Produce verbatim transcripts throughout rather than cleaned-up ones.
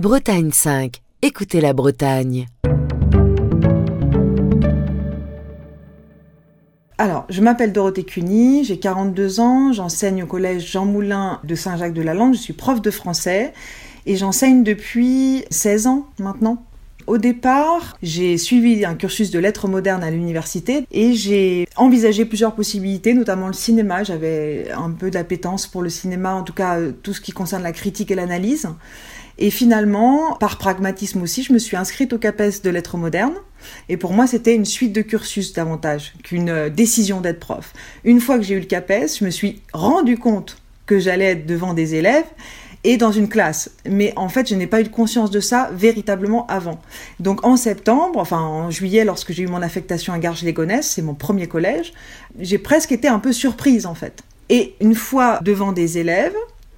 Bretagne cinq. Écoutez la Bretagne. Alors, je m'appelle Dorothée Cuny, j'ai quarante-deux ans, j'enseigne au collège Jean Moulin de Saint-Jacques-de-la-Lande, je suis prof de français et j'enseigne depuis seize ans maintenant. Au départ, j'ai suivi un cursus de lettres modernes à l'université et j'ai envisagé plusieurs possibilités, notamment le cinéma. J'avais un peu d'appétence pour le cinéma, en tout cas tout ce qui concerne la critique et l'analyse. Et finalement, par pragmatisme aussi, je me suis inscrite au CAPES de lettres modernes. Et pour moi, c'était une suite de cursus davantage qu'une décision d'être prof. Une fois que j'ai eu le CAPES, je me suis rendu compte que j'allais être devant des élèves et dans une classe. Mais en fait, je n'ai pas eu conscience de ça véritablement avant. Donc en septembre, enfin en juillet, lorsque j'ai eu mon affectation à Garges-les-Gonesse, c'est mon premier collège, j'ai presque été un peu surprise en fait. Et une fois devant des élèves,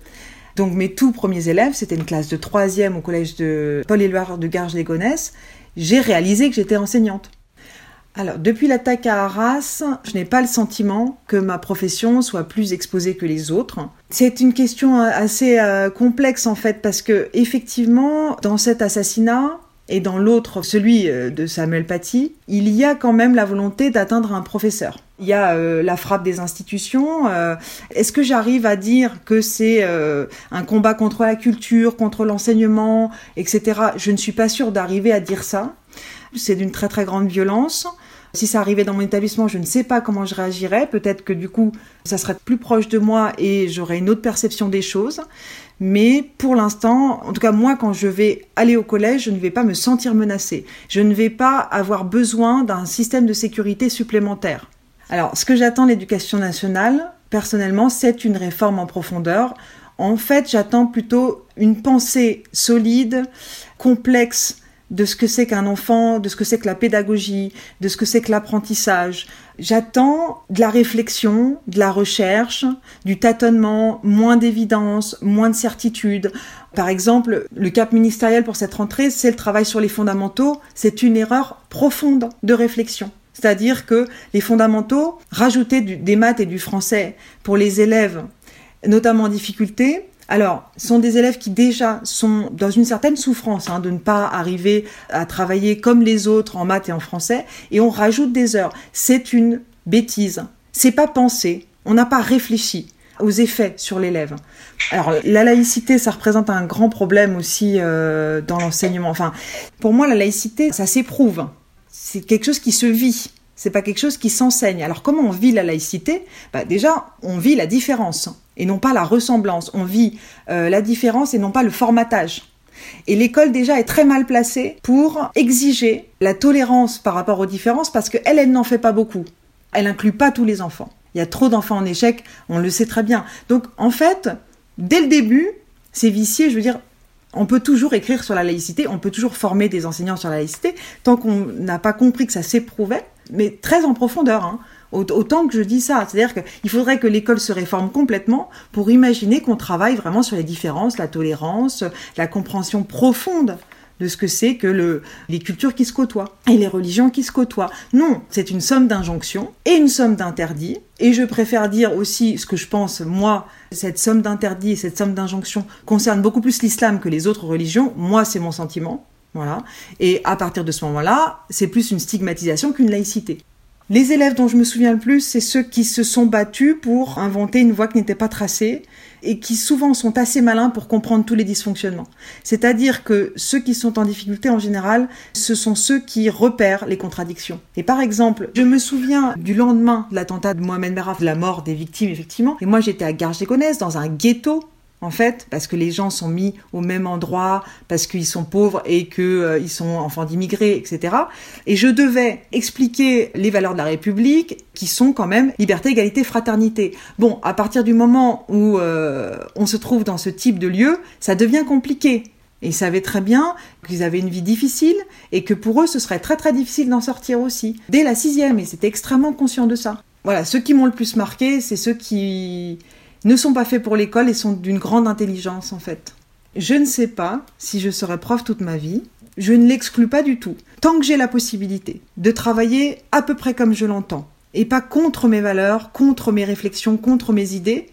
donc mes tout premiers élèves, c'était une classe de troisième au collège de Paul-Éluard de Garges-les-Gonesse, j'ai réalisé que j'étais enseignante. Alors, depuis l'attaque à Arras, je n'ai pas le sentiment que ma profession soit plus exposée que les autres. C'est une question assez euh, complexe en fait, parce que effectivement, dans cet assassinat et dans l'autre, celui de Samuel Paty, il y a quand même la volonté d'atteindre un professeur. Il y a euh, la frappe des institutions. Euh, est-ce que j'arrive à dire que c'est euh, un combat contre la culture, contre l'enseignement, et cetera. Je ne suis pas sûre d'arriver à dire ça. C'est d'une très très grande violence. Si ça arrivait dans mon établissement, je ne sais pas comment je réagirais. Peut-être que du coup, ça serait plus proche de moi et j'aurais une autre perception des choses. Mais pour l'instant, en tout cas moi, quand je vais aller au collège, je ne vais pas me sentir menacée. Je ne vais pas avoir besoin d'un système de sécurité supplémentaire. Alors, ce que j'attends de l'éducation nationale, personnellement, c'est une réforme en profondeur. En fait, j'attends plutôt une pensée solide, complexe, de ce que c'est qu'un enfant, de ce que c'est que la pédagogie, de ce que c'est que l'apprentissage. J'attends de la réflexion, de la recherche, du tâtonnement, moins d'évidence, moins de certitude. Par exemple, le cap ministériel pour cette rentrée, c'est le travail sur les fondamentaux. C'est une erreur profonde de réflexion. C'est-à-dire que les fondamentaux, rajouter du, des maths et du français pour les élèves, notamment en difficulté, alors, ce sont des élèves qui déjà sont dans une certaine souffrance hein, de ne pas arriver à travailler comme les autres en maths et en français, et on rajoute des heures. C'est une bêtise. C'est pas pensé. On n'a pas réfléchi aux effets sur l'élève. Alors, la laïcité, ça représente un grand problème aussi euh, dans l'enseignement. Enfin, pour moi, la laïcité, ça s'éprouve. C'est quelque chose qui se vit. C'est pas quelque chose qui s'enseigne. Alors comment on vit la laïcité ? Bah déjà, on vit la différence et non pas la ressemblance. On vit euh, la différence et non pas le formatage. Et l'école déjà est très mal placée pour exiger la tolérance par rapport aux différences parce qu'elle, elle n'en fait pas beaucoup. Elle inclut pas tous les enfants. Il y a trop d'enfants en échec, on le sait très bien. Donc en fait, dès le début, c'est vicié, je veux dire, on peut toujours écrire sur la laïcité, on peut toujours former des enseignants sur la laïcité, tant qu'on n'a pas compris que ça s'éprouvait, mais très en profondeur, hein. Autant que je dis ça. C'est-à-dire qu'il faudrait que l'école se réforme complètement pour imaginer qu'on travaille vraiment sur les différences, la tolérance, la compréhension profonde de ce que c'est que le, les cultures qui se côtoient et les religions qui se côtoient. Non, c'est une somme d'injonctions et une somme d'interdits. Et je préfère dire aussi ce que je pense, moi, cette somme d'interdits et cette somme d'injonctions concerne beaucoup plus l'islam que les autres religions. Moi, c'est mon sentiment. Voilà. Et à partir de ce moment-là, c'est plus une stigmatisation qu'une laïcité. Les élèves dont je me souviens le plus, c'est ceux qui se sont battus pour inventer une voie qui n'était pas tracée et qui souvent sont assez malins pour comprendre tous les dysfonctionnements. C'est-à-dire que ceux qui sont en difficulté en général, ce sont ceux qui repèrent les contradictions. Et par exemple, je me souviens du lendemain de l'attentat de Mohamed Merah, de la mort des victimes effectivement, et moi j'étais à Garges-les-Gonesse dans un ghetto, en fait, parce que les gens sont mis au même endroit, parce qu'ils sont pauvres et qu'ils euh, sont enfants d'immigrés, et cetera. Et je devais expliquer les valeurs de la République, qui sont quand même liberté, égalité, fraternité. Bon, à partir du moment où euh, on se trouve dans ce type de lieu, ça devient compliqué. Et ils savaient très bien qu'ils avaient une vie difficile et que pour eux, ce serait très très difficile d'en sortir aussi. Dès la sixième, et c'était extrêmement conscient de ça. Voilà, ceux qui m'ont le plus marqué, c'est ceux qui ne sont pas faits pour l'école et sont d'une grande intelligence en fait. Je ne sais pas si je serai prof toute ma vie, je ne l'exclus pas du tout. Tant que j'ai la possibilité de travailler à peu près comme je l'entends, et pas contre mes valeurs, contre mes réflexions, contre mes idées,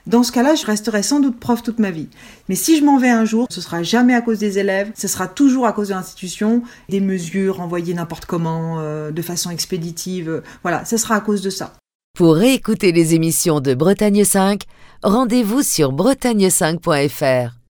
Dans ce cas-là, je resterai sans doute prof toute ma vie. Mais si je m'en vais un jour, ce sera jamais à cause des élèves, ce sera toujours à cause de l'institution, des mesures envoyées n'importe comment, euh, de façon expéditive, euh, voilà, ce sera à cause de ça. Pour réécouter les émissions de Bretagne cinq, rendez-vous sur bretagne cinq point f r.